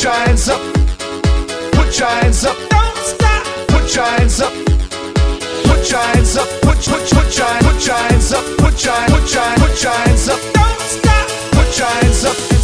Put your hands up. Put your hands up. Don't stop. Put your hands up. Put your hands up. Put your hands up. Put your hands up. Don't stop. Put your hands up.